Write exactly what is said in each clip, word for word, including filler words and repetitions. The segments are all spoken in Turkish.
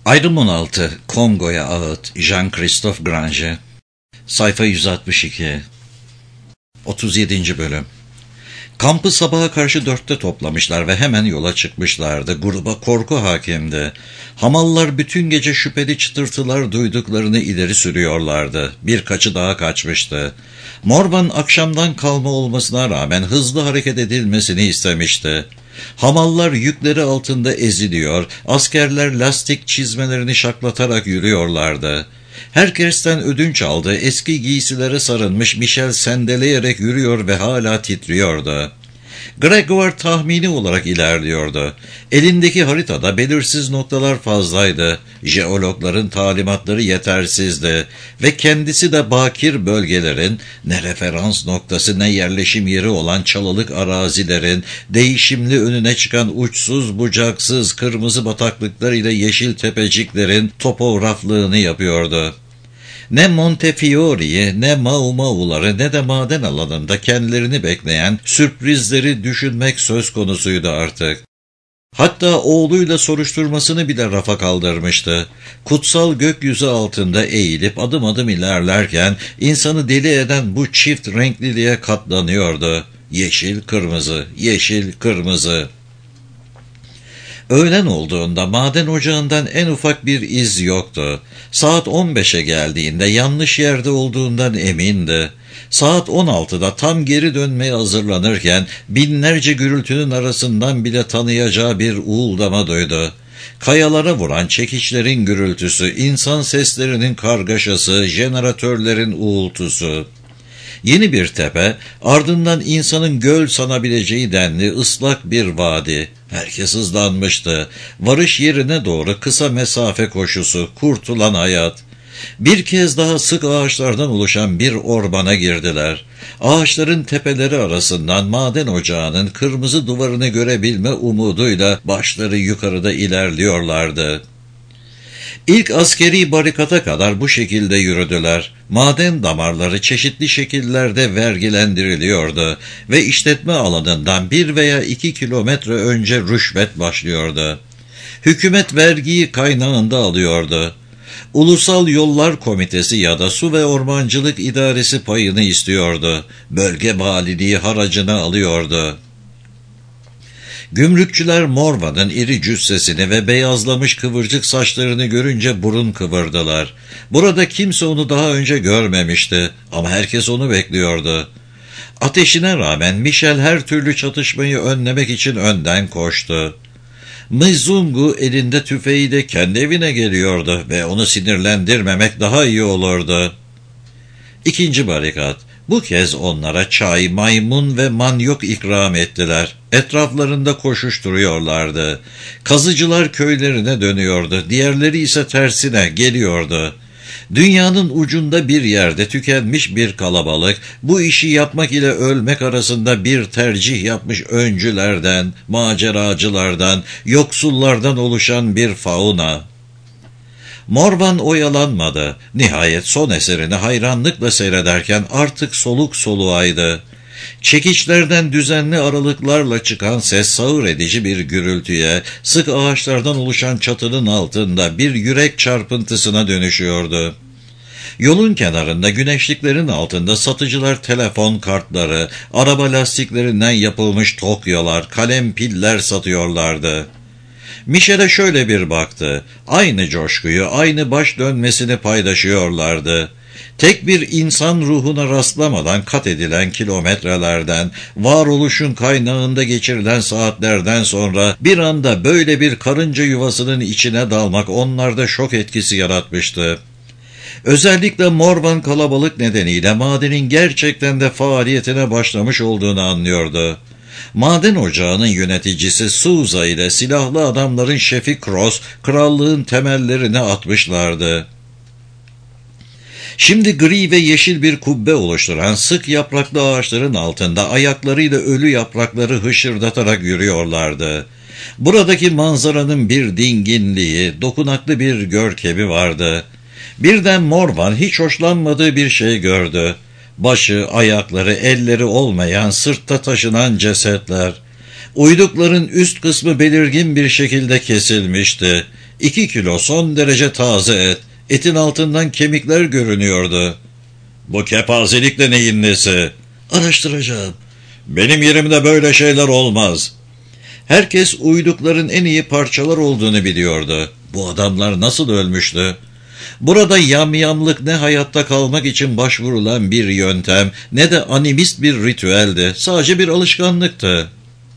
Ayrım on altı Kongo'ya ağıt Jean-Christophe Grange. Sayfa yüz altmış iki. otuz yedinci bölüm. Kampı sabaha karşı dörtte toplamışlar ve hemen yola çıkmışlardı. Gruba korku hakimdi. Hamallar bütün gece şüpheli çıtırtılar duyduklarını ileri sürüyorlardı. Birkaçı daha kaçmıştı. Morvan akşamdan kalma olmasına rağmen hızlı hareket edilmesini istemişti. Hamallar yükleri altında eziliyor, askerler lastik çizmelerini şaklatarak yürüyorlardı. Herkesten ödünç aldı, eski giysilere sarılmış Michel sendeleyerek yürüyor ve hala titriyordu. Gregor tahmini olarak ilerliyordu. Elindeki haritada belirsiz noktalar fazlaydı. Jeologların talimatları yetersizdi ve kendisi de bakir bölgelerin ne referans noktası ne yerleşim yeri olan çalılık arazilerin değişimli önüne çıkan uçsuz bucaksız kırmızı bataklıklar ile yeşil tepeciklerin topograflığını yapıyordu. Ne Montefiori'yi, ne Mau-Mau'ları, ne de maden alanında kendilerini bekleyen sürprizleri düşünmek söz konusuydu artık. Hatta oğluyla soruşturmasını bile rafa kaldırmıştı. Kutsal gökyüzü altında eğilip adım adım ilerlerken insanı deli eden bu çift renkliliğe katlanıyordu. Yeşil kırmızı, yeşil kırmızı. Öğlen olduğunda maden ocağından en ufak bir iz yoktu. Saat on beşe geldiğinde yanlış yerde olduğundan emindi. Saat on altıda tam geri dönmeye hazırlanırken binlerce gürültünün arasından bile tanıyacağı bir uğuldama duydu. Kayalara vuran çekiçlerin gürültüsü, insan seslerinin kargaşası, jeneratörlerin uğultusu. Yeni bir tepe, ardından insanın göl sanabileceği denli ıslak bir vadi. Herkes hızlanmıştı. Varış yerine doğru kısa mesafe koşusu, kurtulan hayat. Bir kez daha sık ağaçlardan oluşan bir ormana girdiler. Ağaçların tepeleri arasından maden ocağının kırmızı duvarını görebilme umuduyla başları yukarıda ilerliyorlardı. İlk askeri barikata kadar bu şekilde yürüdüler. Maden damarları çeşitli şekillerde vergilendiriliyordu ve işletme alanından bir veya iki kilometre önce rüşvet başlıyordu. Hükümet vergiyi kaynağında alıyordu. Ulusal Yollar Komitesi ya da Su ve Ormancılık İdaresi payını istiyordu. Bölge valiliği haracını alıyordu. Gümrükçüler Morvan'ın iri cüssesini ve beyazlamış kıvırcık saçlarını görünce burun kıvırdılar. Burada kimse onu daha önce görmemişti ama herkes onu bekliyordu. Ateşine rağmen Michel her türlü çatışmayı önlemek için önden koştu. Mzungu elinde tüfeğiyle kendi evine geliyordu ve onu sinirlendirmemek daha iyi olurdu. İkinci barikat. Bu kez onlara çay, maymun ve manyok ikram ettiler. Etraflarında koşuşturuyorlardı. Kazıcılar köylerine dönüyordu. Diğerleri ise tersine geliyordu. Dünyanın ucunda bir yerde tükenmiş bir kalabalık, bu işi yapmak ile ölmek arasında bir tercih yapmış öncülerden, maceracılardan, yoksullardan oluşan bir fauna. Morvan oyalanmadı. Nihayet son eserini hayranlıkla seyrederken artık soluk soluğaydı. Çekiçlerden düzenli aralıklarla çıkan ses sağır edici bir gürültüye, sık ağaçlardan oluşan çatının altında bir yürek çarpıntısına dönüşüyordu. Yolun kenarında güneşliklerin altında satıcılar telefon kartları, araba lastiklerinden yapılmış tokyalar, kalem piller satıyorlardı. Michel'e şöyle bir baktı. Aynı coşkuyu, aynı baş dönmesini paylaşıyorlardı. Tek bir insan ruhuna rastlamadan kat edilen kilometrelerden, varoluşun kaynağında geçirilen saatlerden sonra bir anda böyle bir karınca yuvasının içine dalmak onlarda şok etkisi yaratmıştı. Özellikle Morvan kalabalık nedeniyle madenin gerçekten de faaliyetine başlamış olduğunu anlıyordu. Maden ocağının yöneticisi Souza ile silahlı adamların şefi Cross, krallığın temellerini atmışlardı. Şimdi gri ve yeşil bir kubbe oluşturan sık yapraklı ağaçların altında ayaklarıyla ölü yaprakları hışırdatarak yürüyorlardı. Buradaki manzaranın bir dinginliği, dokunaklı bir görkemi vardı. Birden Morvan hiç hoşlanmadığı bir şey gördü. Başı, ayakları, elleri olmayan, sırtta taşınan cesetler. Uydukların üst kısmı belirgin bir şekilde kesilmişti. İki kilo son derece taze et. Etin altından kemikler görünüyordu. Bu kepazelikle neyin nesi? Araştıracağım. Benim yerimde böyle şeyler olmaz. Herkes uydukların en iyi parçalar olduğunu biliyordu. Bu adamlar nasıl ölmüştü? Burada yamyamlık ne hayatta kalmak için başvurulan bir yöntem ne de animist bir ritüeldi. Sadece bir alışkanlıktı.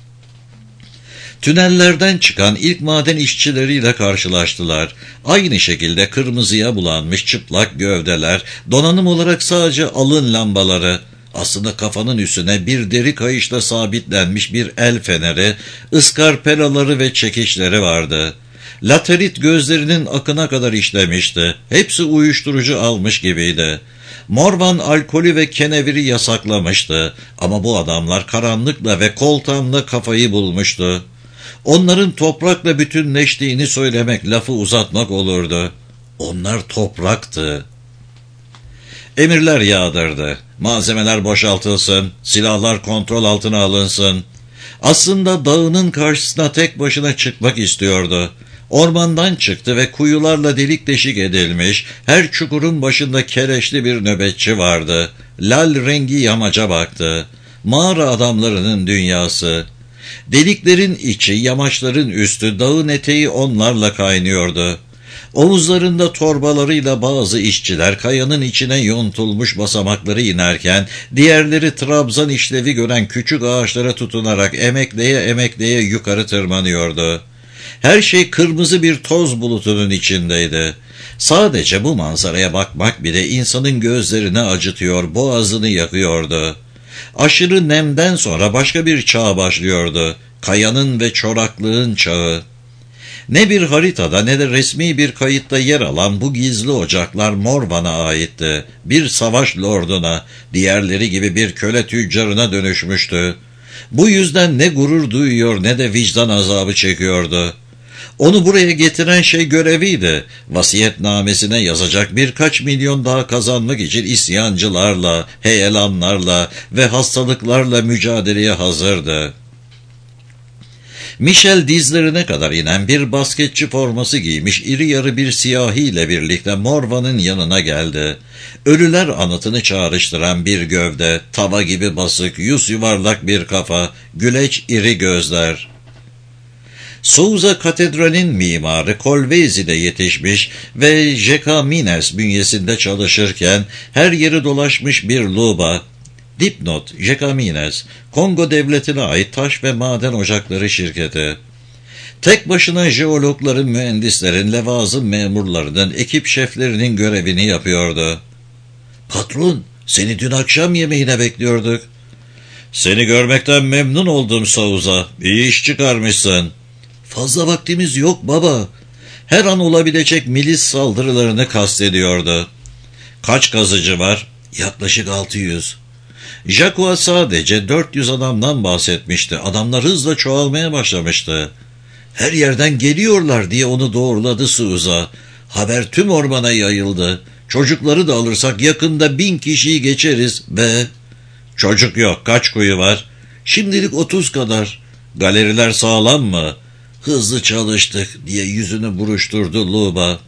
Tünellerden çıkan ilk maden işçileriyle karşılaştılar. Aynı şekilde kırmızıya bulanmış çıplak gövdeler, donanım olarak sadece alın lambaları, aslında kafanın üstüne bir deri kayışla sabitlenmiş bir el feneri, ıskarpelaları ve çekiçleri vardı. Laterit gözlerinin akına kadar işlemişti. Hepsi uyuşturucu almış gibiydi. Morvan alkolü ve keneviri yasaklamıştı. Ama bu adamlar karanlıkla ve koltanla kafayı bulmuştu. Onların toprakla bütünleştiğini söylemek lafı uzatmak olurdu. Onlar topraktı. Emirler yağdırdı. Malzemeler boşaltılsın, silahlar kontrol altına alınsın. Aslında dağının karşısına tek başına çıkmak istiyordu. Ormandan çıktı ve kuyularla delik deşik edilmiş, her çukurun başında keleşli bir nöbetçi vardı. Lal rengi yamaca baktı. Mağara adamlarının dünyası. Deliklerin içi, yamaçların üstü, dağın eteği onlarla kaynıyordu. Omuzlarında torbalarıyla bazı işçiler kayanın içine yontulmuş basamakları inerken, diğerleri trabzan işlevi gören küçük ağaçlara tutunarak emekleye emekleye yukarı tırmanıyordu. Her şey kırmızı bir toz bulutunun içindeydi. Sadece bu manzaraya bakmak bile insanın gözlerini acıtıyor, boğazını yakıyordu. Aşırı nemden sonra başka bir çağ başlıyordu. Kayanın ve çoraklığın çağı. Ne bir haritada ne de resmi bir kayıtta yer alan bu gizli ocaklar Morvan'a aitti. Bir savaş lorduna, diğerleri gibi bir köle tüccarına dönüşmüştü. Bu yüzden ne gurur duyuyor ne de vicdan azabı çekiyordu. Onu buraya getiren şey göreviydi. Vasiyetnamesine yazacak birkaç milyon daha kazanmak için isyancılarla, heyelanlarla ve hastalıklarla mücadeleye hazırdı. Michel dizlerine kadar inen bir basketçi forması giymiş iri yarı bir siyahiyle birlikte Morvan'ın yanına geldi. Ölüler anıtını çağrıştıran bir gövde, tava gibi basık, yüz yuvarlak bir kafa, güleç iri gözler. Souza Katedrali'nin mimarı Colvezi'de yetişmiş ve Jacamines bünyesinde çalışırken her yeri dolaşmış bir luba. Dipnot, Jacamines, Kongo devletine ait taş ve maden ocakları şirketi. Tek başına jeologların, mühendislerin, levazım memurlarının, ekip şeflerinin görevini yapıyordu. Patron, seni dün akşam yemeğine bekliyorduk. Seni görmekten memnun oldum Souza. İyi iş çıkarmışsın. Fazla vaktimiz yok baba. Her an olabilecek milis saldırılarını kastediyordu. Kaç kazıcı var? Yaklaşık altı yüz. Jacques sadece dört yüz adamdan bahsetmişti. Adamlar hızla çoğalmaya başlamıştı. Her yerden geliyorlar diye onu doğruladı Souza. Haber tüm ormana yayıldı. Çocukları da alırsak yakında bin kişiyi geçeriz ve... Çocuk yok. Kaç kuyu var? Şimdilik otuz kadar. Galeriler sağlam mı? Hızlı çalıştık diye yüzünü buruşturdu Luba.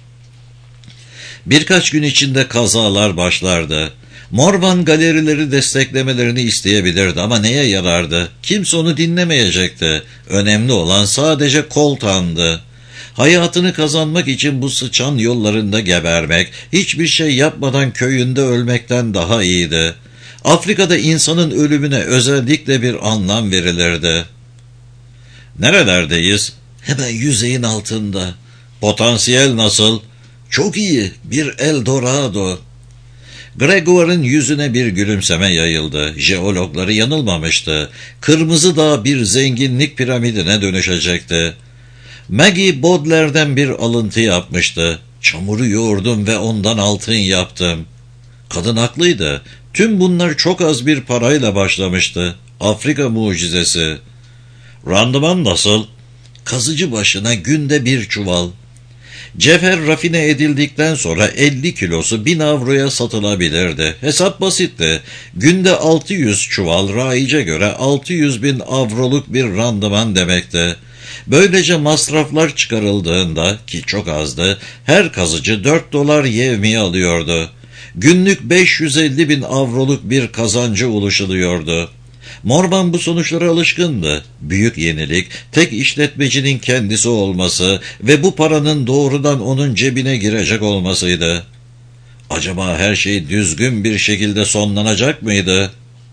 Birkaç gün içinde kazalar başlardı. Morvan galerileri desteklemelerini isteyebilirdi ama neye yarardı? Kimse onu dinlemeyecekti. Önemli olan sadece koltandı. Hayatını kazanmak için bu sıçan yollarında gebermek, hiçbir şey yapmadan köyünde ölmekten daha iyiydi. Afrika'da insanın ölümüne özellikle bir anlam verilirdi. Nerelerdeyiz? Hemen yüzeyin altında. Potansiyel nasıl? Çok iyi, bir Eldorado. Gregor'ın yüzüne bir gülümseme yayıldı. Jeologları yanılmamıştı. Kırmızı Dağ bir zenginlik piramidine dönüşecekti. Maggie Baudelaire'den bir alıntı yapmıştı. Çamuru yoğurdum ve ondan altın yaptım. Kadın haklıydı. Tüm bunlar çok az bir parayla başlamıştı. Afrika mucizesi. Randıman nasıl? Kazıcı başına günde bir çuval. Cevher rafine edildikten sonra elli kilosu bin avroya satılabilirdi. Hesap basitti. Günde altı yüz çuval raice göre altı yüz bin avroluk bir randıman demekti. Böylece masraflar çıkarıldığında, ki çok azdı, her kazıcı dört dolar yevmiye alıyordu. Günlük beş yüz elli bin avroluk bir kazancı ulaşılıyordu. Morvan bu sonuçlara alışkındı. Büyük yenilik, tek işletmecinin kendisi olması ve bu paranın doğrudan onun cebine girecek olmasıydı. Acaba her şey düzgün bir şekilde sonlanacak mıydı?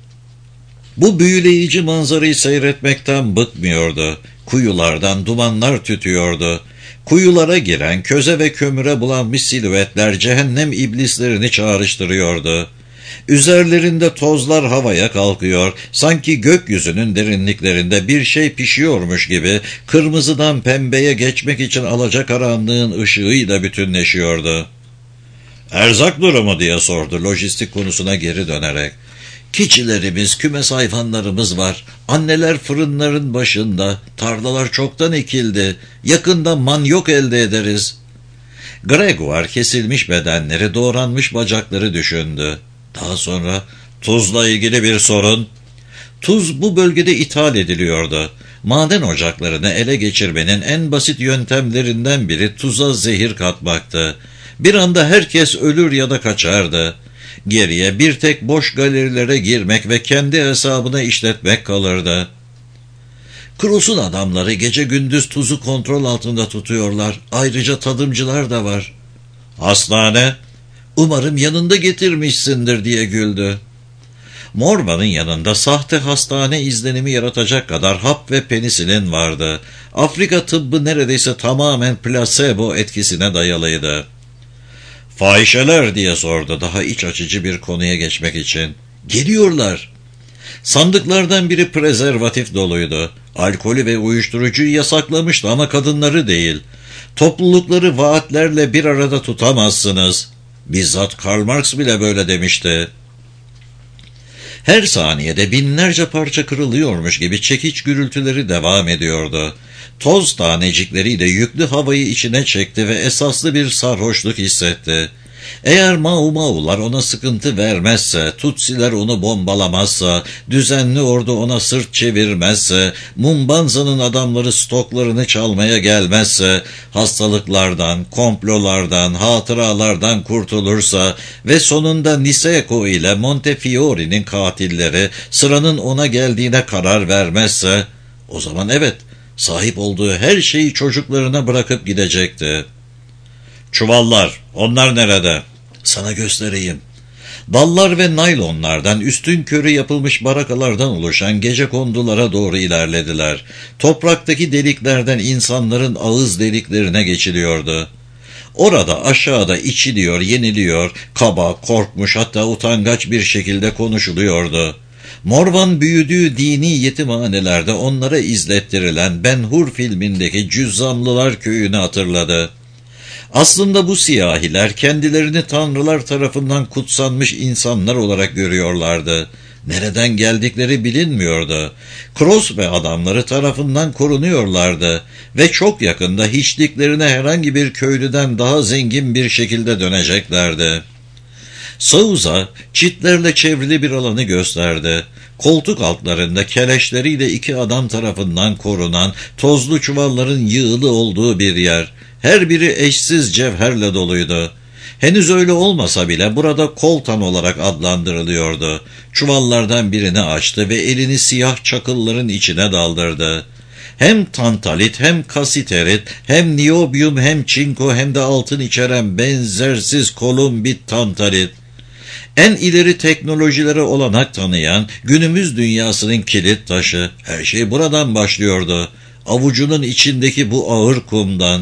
Bu büyüleyici manzarayı seyretmekten bıkmıyordu. Kuyulardan dumanlar tütüyordu. Kuyulara giren, köze ve kömüre bulanmış silüetler cehennem iblislerini çağrıştırıyordu. Üzerlerinde tozlar havaya kalkıyor, sanki gökyüzünün derinliklerinde bir şey pişiyormuş gibi kırmızıdan pembeye geçmek için alacakaranlığın ışığıyla bütünleşiyordu. "Erzak durumu?" diye sordu lojistik konusuna geri dönerek. "Keçilerimiz, kümes hayvanlarımız var. Anneler fırınların başında. Tarlalar çoktan ekildi. Yakında manyok elde ederiz." Gregor kesilmiş bedenleri, doğranmış bacakları düşündü. Daha sonra tuzla ilgili bir sorun. Tuz bu bölgede ithal ediliyordu. Maden ocaklarını ele geçirmenin en basit yöntemlerinden biri tuza zehir katmaktı. Bir anda herkes ölür ya da kaçardı. Geriye bir tek boş galerilere girmek ve kendi hesabına işletmek kalırdı. Kros'un adamları gece gündüz tuzu kontrol altında tutuyorlar. Ayrıca tadımcılar da var. "Hastane? Umarım yanında getirmişsindir," diye güldü. Morvan'ın yanında sahte hastane izlenimi yaratacak kadar hap ve penisilin vardı. Afrika tıbbı neredeyse tamamen plasebo etkisine dayalıydı. "Fahişeler?" diye sordu daha iç açıcı bir konuya geçmek için. "Geliyorlar." Sandıklardan biri prezervatif doluydu. Alkolü ve uyuşturucuyu yasaklamıştı ama kadınları değil. "Toplulukları vaatlerle bir arada tutamazsınız." Bizzat Karl Marx bile böyle demişti. Her saniyede binlerce parça kırılıyormuş gibi çekiç gürültüleri devam ediyordu. Toz tanecikleriyle yüklü havayı içine çekti ve esaslı bir sarhoşluk hissetti. Eğer Mau Mau'lar ona sıkıntı vermezse, Tutsiler onu bombalamazsa, düzenli ordu ona sırt çevirmezse, Mumbanza'nın adamları stoklarını çalmaya gelmezse, hastalıklardan, komplolardan, hatıralardan kurtulursa ve sonunda Niseko ile Montefiore'nin katilleri sıranın ona geldiğine karar vermezse, o zaman evet, sahip olduğu her şeyi çocuklarına bırakıp gidecekti. "Çuvallar, onlar nerede?" "Sana göstereyim." Dallar ve naylonlardan, üstün körü yapılmış barakalardan oluşan gecekondulara doğru ilerlediler. Topraktaki deliklerden insanların ağız deliklerine geçiliyordu. Orada aşağıda içiliyor, yeniliyor, kaba, korkmuş, hatta utangaç bir şekilde konuşuluyordu. Morvan büyüdüğü dini yetimhanelerde onlara izlettirilen Ben Hur filmindeki Cüzzamlılar köyünü hatırladı. Aslında bu siyahiler kendilerini tanrılar tarafından kutsanmış insanlar olarak görüyorlardı. Nereden geldikleri bilinmiyordu. Kros ve adamları tarafından korunuyorlardı ve çok yakında hiçliklerine herhangi bir köylüden daha zengin bir şekilde döneceklerdi. Souza çitlerle çevrili bir alanı gösterdi. Koltuk altlarında keleşleriyle iki adam tarafından korunan tozlu çuvalların yığılı olduğu bir yer. Her biri eşsiz cevherle doluydu. Henüz öyle olmasa bile burada koltan olarak adlandırılıyordu. Çuvallardan birini açtı ve elini siyah çakılların içine daldırdı. Hem tantalit, hem kasiterit, hem niobium, hem çinko, hem de altın içeren benzersiz kolumbit tantalit. En ileri teknolojilere olanak tanıyan günümüz dünyasının kilit taşı. Her şey buradan başlıyordu. Avucunun içindeki bu ağır kumdan.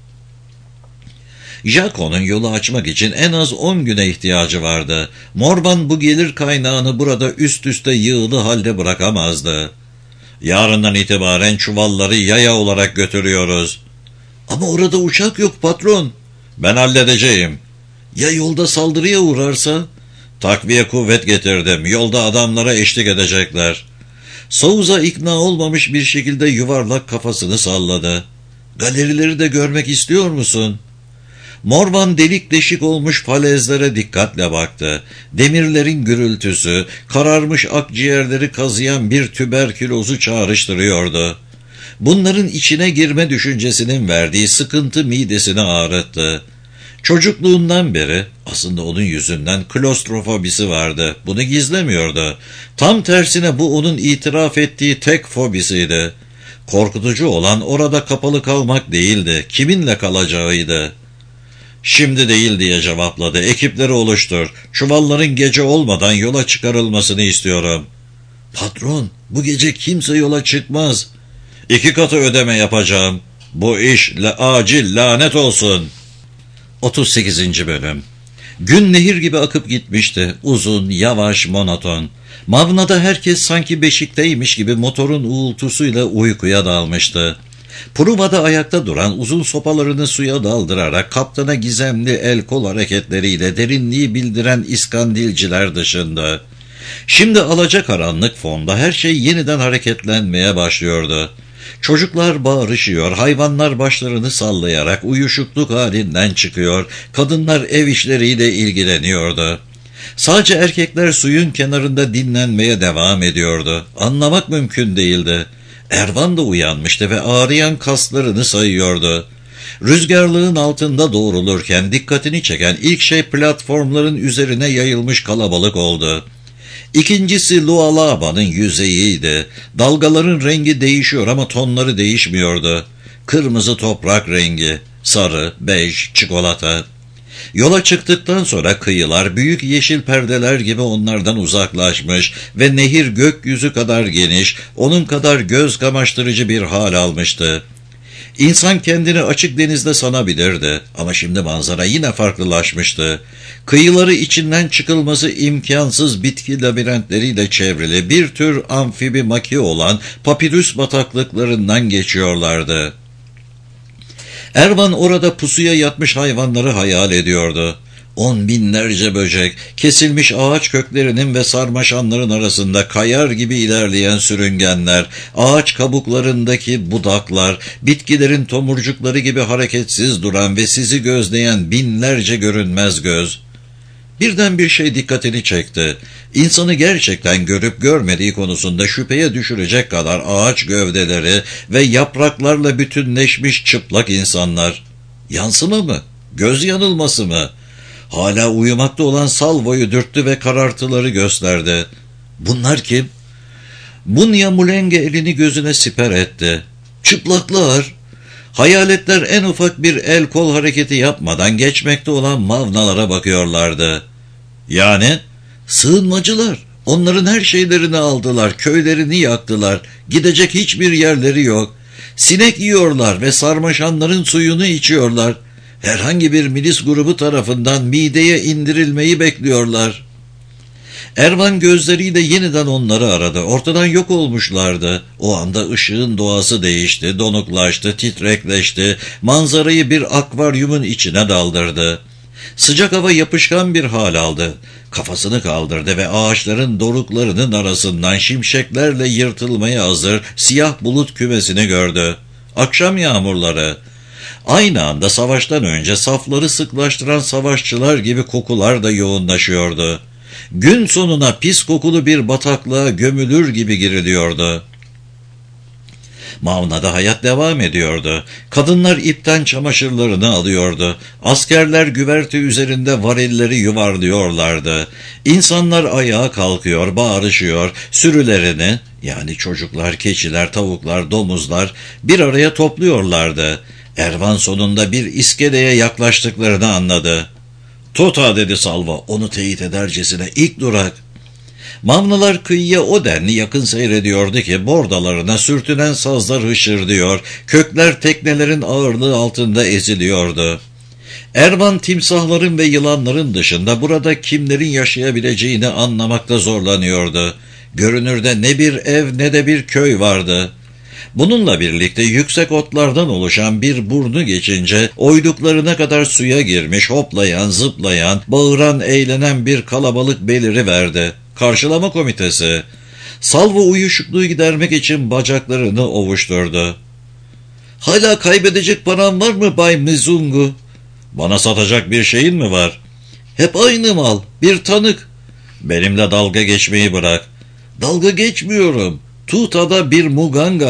Jaco'nun yolu açmak için en az on güne ihtiyacı vardı. Morvan bu gelir kaynağını burada üst üste yığılı halde bırakamazdı. "Yarından itibaren çuvalları yaya olarak götürüyoruz." "Ama orada uçak yok patron." "Ben halledeceğim." "Ya yolda saldırıya uğrarsa?" "Takviye kuvvet getirdim. Yolda adamlara eşlik edecekler." Souza ikna olmamış bir şekilde yuvarlak kafasını salladı. "Galerileri de görmek istiyor musun?" Morvan delik deşik olmuş falezlere dikkatle baktı. Demirlerin gürültüsü, kararmış akciğerleri kazıyan bir tüberkülozu çağrıştırıyordu. Bunların içine girme düşüncesinin verdiği sıkıntı midesini ağrıttı. Çocukluğundan beri aslında onun yüzünden klostrofobisi vardı. Bunu gizlemiyordu. Tam tersine bu onun itiraf ettiği tek fobisiydi. Korkutucu olan orada kapalı kalmak değildi, kiminle kalacağıydı. Şimdi değil diye cevapladı. Ekipleri oluştur. Çuvalların gece olmadan yola çıkarılmasını istiyorum. Patron, bu gece kimse yola çıkmaz. İki katı ödeme yapacağım. Bu iş la acil, lanet olsun. otuz sekizinci Bölüm. Gün nehir gibi akıp gitmişti. Uzun, yavaş, monoton. Mavna'da herkes sanki beşikteymiş gibi motorun uğultusuyla uykuya dalmıştı. Pruva'da ayakta duran uzun sopalarını suya daldırarak kaptana gizemli el kol hareketleriyle derinliği bildiren iskandilciler dışında. Şimdi alacakaranlık fonda her şey yeniden hareketlenmeye başlıyordu. Çocuklar bağırışıyor, hayvanlar başlarını sallayarak uyuşukluk halinden çıkıyor, kadınlar ev işleriyle ilgileniyordu. Sadece erkekler suyun kenarında dinlenmeye devam ediyordu. Anlamak mümkün değildi. Ervan da uyanmıştı ve ağrıyan kaslarını sayıyordu. Rüzgarlığın altında doğrulurken dikkatini çeken ilk şey platformların üzerine yayılmış kalabalık oldu. İkincisi Lualaba'nın yüzeyiydi. Dalgaların rengi değişiyor ama tonları değişmiyordu. Kırmızı toprak rengi, sarı, bej, çikolata. Yola çıktıktan sonra kıyılar büyük yeşil perdeler gibi onlardan uzaklaşmış ve nehir gökyüzü kadar geniş, onun kadar göz kamaştırıcı bir hal almıştı. İnsan kendini açık denizde sanabilirdi ama şimdi manzara yine farklılaşmıştı. Kıyıları içinden çıkılması imkansız bitki labirentleriyle çevrili bir tür amfibi maki olan papirüs bataklıklarından geçiyorlardı. Ervan orada pusuya yatmış hayvanları hayal ediyordu. On binlerce böcek, kesilmiş ağaç köklerinin ve sarmaşanların arasında kayar gibi ilerleyen sürüngenler, ağaç kabuklarındaki budaklar, bitkilerin tomurcukları gibi hareketsiz duran ve sizi gözleyen binlerce görünmez göz. Birden bir şey dikkatini çekti. İnsanı gerçekten görüp görmediği konusunda şüpheye düşürecek kadar ağaç gövdeleri ve yapraklarla bütünleşmiş çıplak insanlar. Yansıma mı? Göz yanılması mı? Hala uyumakta olan Salvo'yu dürttü ve karartıları gösterdi. Bunlar kim? Bunya Mulenge elini gözüne siper etti. Çıplaklar. Hayaletler en ufak bir el kol hareketi yapmadan geçmekte olan mavnalara bakıyorlardı. Yani sığınmacılar. Onların her şeylerini aldılar, köylerini yaktılar. Gidecek hiçbir yerleri yok. Sinek yiyorlar ve sarmaşanların suyunu içiyorlar. Herhangi bir milis grubu tarafından mideye indirilmeyi bekliyorlar. Ervan gözleriyle yeniden onları aradı. Ortadan yok olmuşlardı. O anda ışığın doğası değişti, donuklaştı, titrekleşti. Manzarayı bir akvaryumun içine daldırdı. Sıcak hava yapışkan bir hal aldı. Kafasını kaldırdı ve ağaçların doruklarının arasından şimşeklerle yırtılmaya hazır siyah bulut kümesini gördü. Akşam yağmurları. Aynı anda savaştan önce safları sıklaştıran savaşçılar gibi kokular da yoğunlaşıyordu. Gün sonuna pis kokulu bir bataklığa gömülür gibi giriliyordu. Mavna'da hayat devam ediyordu. Kadınlar ipten çamaşırlarını alıyordu. Askerler güverte üzerinde varilleri yuvarlıyorlardı. İnsanlar ayağa kalkıyor, bağırışıyor, sürülerini, yani çocuklar, keçiler, tavuklar, domuzlar bir araya topluyorlardı. Ervan sonunda bir iskeleye yaklaştıklarını anladı. "Tota," dedi Salvo, onu teyit edercesine, "ilk durak." Mavnalar kıyıya o denli yakın seyrediyordu ki bordalarına sürtünen sazlar hışırdıyor, kökler teknelerin ağırlığı altında eziliyordu. Ervan timsahların ve yılanların dışında burada kimlerin yaşayabileceğini anlamakta zorlanıyordu. Görünürde ne bir ev ne de bir köy vardı. Bununla birlikte yüksek otlardan oluşan bir burnu geçince oyduklarına kadar suya girmiş, hoplayan, zıplayan, bağıran, eğlenen bir kalabalık beliriverdi. Karşılama komitesi. Salvo uyuşukluğu gidermek için bacaklarını ovuşturdu. "Hala kaybedecek param var mı Bay Mizungu?" "Bana satacak bir şeyin mi var?" "Hep aynı mal, bir tanık." "Benimle dalga geçmeyi bırak." "Dalga geçmiyorum. Tuta'da bir muganga var.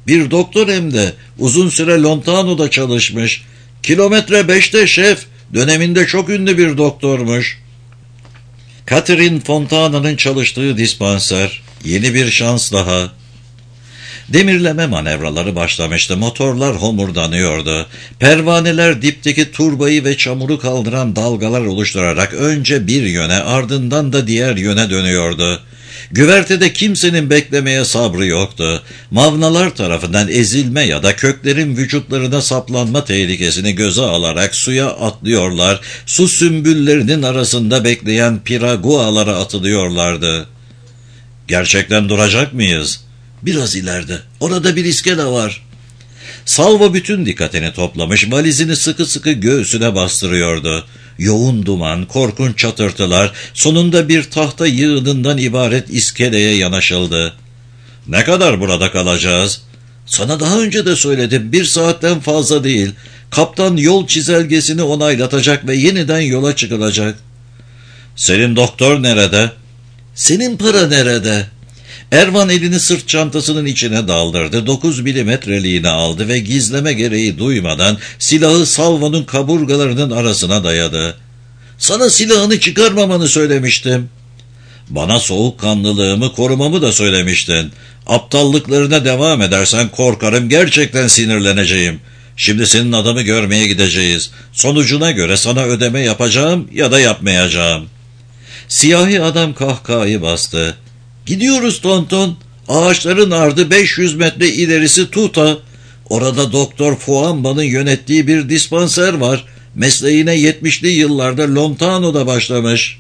Bir doktor hem de uzun süre Lontano'da çalışmış. Kilometre beşte şef, döneminde çok ünlü bir doktormuş. Catherine Fontana'nın çalıştığı dispanser, yeni bir şans daha. Demirleme manevraları başlamıştı. Motorlar homurdanıyordu. Pervaneler dipteki turbayı ve çamuru kaldıran dalgalar oluşturarak önce bir yöne ardından da diğer yöne dönüyordu. Güvertede kimsenin beklemeye sabrı yoktu. Mavnalar tarafından ezilme ya da köklerin vücutlarına saplanma tehlikesini göze alarak suya atlıyorlar, su sümbüllerinin arasında bekleyen piragualara atılıyorlardı. Gerçekten duracak mıyız? Biraz ileride. Orada bir iskele var. Salvo bütün dikkatini toplamış, valizini sıkı sıkı göğsüne bastırıyordu. Yoğun duman, korkunç çatırtılar, sonunda bir tahta yığınından ibaret iskeleye yanaşıldı. Ne kadar burada kalacağız? Sana daha önce de söyledim, bir saatten fazla değil. Kaptan yol çizelgesini onaylatacak ve yeniden yola çıkılacak. Senin doktor nerede? Senin para nerede? Ervan elini sırt çantasının içine daldırdı, dokuz milimetreliğini aldı ve gizleme gereği duymadan silahı Salvo'nun kaburgalarının arasına dayadı. Sana silahını çıkarmamanı söylemiştim. Bana soğukkanlılığımı korumamı da söylemiştin. Aptallıklarına devam edersen korkarım gerçekten sinirleneceğim. Şimdi senin adamı görmeye gideceğiz. Sonucuna göre sana ödeme yapacağım ya da yapmayacağım. Siyahi adam kahkahayı bastı. Gidiyoruz tonton. Ağaçların ardı beş yüz metre ilerisi Tuta. Orada Doktor Fuamba'nın yönettiği bir dispanser var. Mesleğine yetmişli yıllarda Lontano'da başlamış.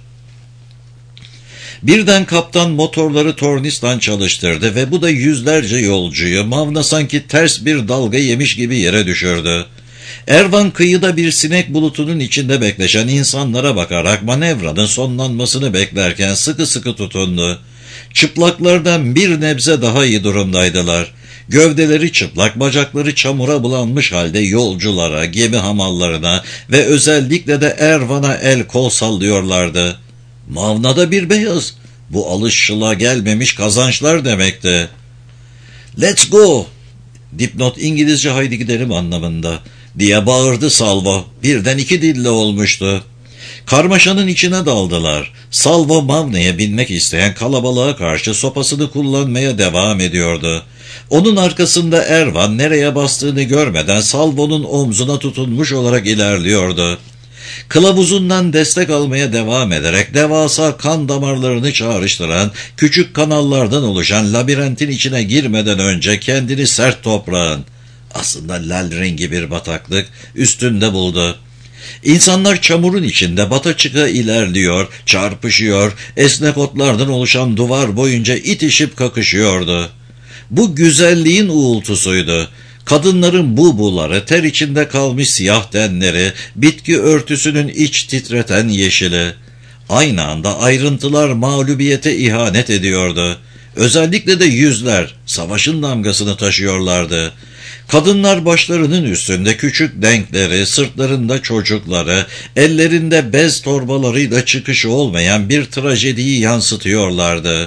Birden kaptan motorları tornistan çalıştırdı ve bu da yüzlerce yolcuyu mavna sanki ters bir dalga yemiş gibi yere düşürdü. Ervan kıyıda bir sinek bulutunun içinde bekleşen insanlara bakarak manevranın sonlanmasını beklerken sıkı sıkı tutundu. Çıplaklardan bir nebze daha iyi durumdaydılar. Gövdeleri çıplak, bacakları çamura bulanmış halde yolculara, gemi hamallarına ve özellikle de Ervan'a el kol sallıyorlardı. Mavnada bir beyaz. Bu alışıla gelmemiş kazançlar demekti. "Let's go!" Dipnot İngilizce haydi gidelim anlamında diye bağırdı Salvo. Birden iki dilli olmuştu. Karmaşanın içine daldılar. Salvo Mavna'ya binmek isteyen kalabalığa karşı sopasını kullanmaya devam ediyordu. Onun arkasında Ervan nereye bastığını görmeden Salvo'nun omzuna tutunmuş olarak ilerliyordu. Kılavuzundan destek almaya devam ederek devasa kan damarlarını çağrıştıran küçük kanallardan oluşan labirentin içine girmeden önce kendini sert toprağın, aslında lal rengi bir bataklık, üstünde buldu. İnsanlar çamurun içinde bata çıka ilerliyor, çarpışıyor, esnek otlardan oluşan duvar boyunca itişip kakışıyordu. Bu güzelliğin uğultusuydu. Kadınların buğbuları, ter içinde kalmış siyah tenleri, bitki örtüsünün iç titreten yeşili. Aynı anda ayrıntılar mağlubiyete ihanet ediyordu. Özellikle de yüzler savaşın damgasını taşıyorlardı. Kadınlar başlarının üstünde küçük denkleri, sırtlarında çocukları, ellerinde bez torbalarıyla çıkışı olmayan bir trajediyi yansıtıyorlardı.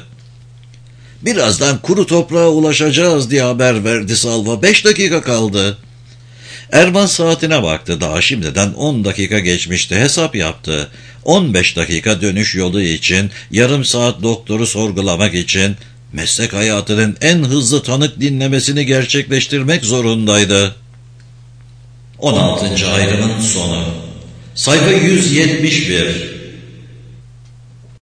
"Birazdan kuru toprağa ulaşacağız," diye haber verdi Salvo. Beş dakika kaldı. Ervan saatine baktı. Daha şimdiden on dakika geçmişti. Hesap yaptı. On beş dakika dönüş yolu için, yarım saat doktoru sorgulamak için, meslek hayatının en hızlı tanık dinlemesini gerçekleştirmek zorundaydı. on altıncı ayrımın sonu. Sayfa yüz yetmiş bir.